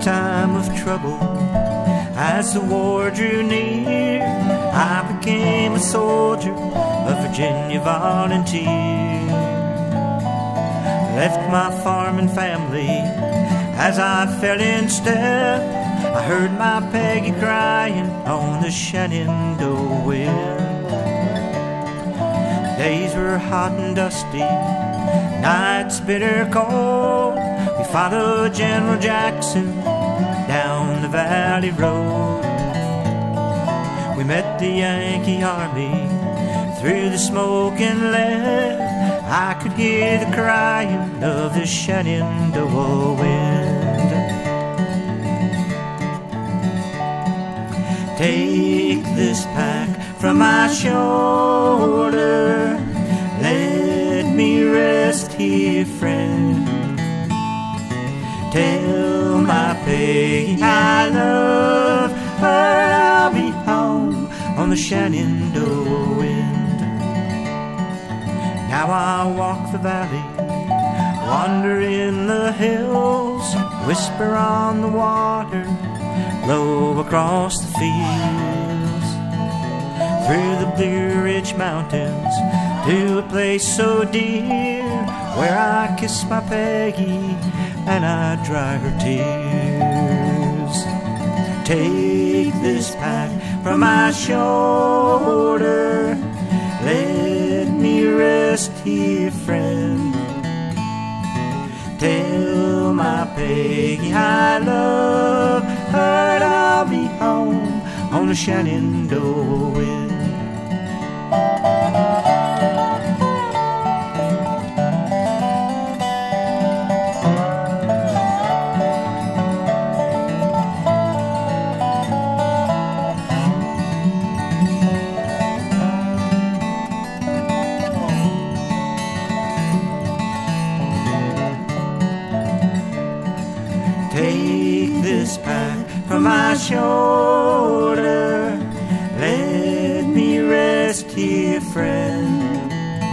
time of trouble. As the war drew near, I became a soldier, a Virginia volunteer. Left my farming family as I fell in step. I heard my Peggy crying on the Shenandoah wind. Days were hot and dusty, nights bitter cold. We followed General Jackson down the valley road. We met the Yankee army through the smoke and lead. I could hear the crying of the Shenandoah wind. Take this pack from my shoulder, let me rest here, friend. Tell my Peggy I love her, I'll be home on the Shenandoah wind. Now I walk the valley, wander in the hills, whisper on the water, blow across the fields, through the Blue Ridge Mountains to a place so dear, where I kiss my Peggy and I dry her tears. Take this pack from my shoulder, let me rest here, friend. Tell my Peggy I love her, I'll be home on the Shenandoah wind. Take this pack from my shoulder, let me rest here, friend.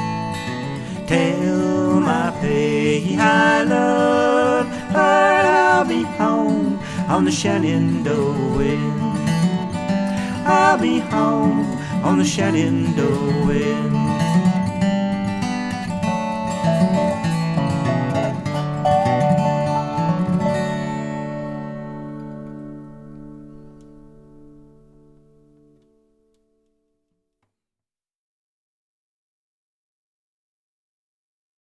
Tell my Peggy I love her, I'll be home on the Shenandoah wind. I'll be home on the Shenandoah wind.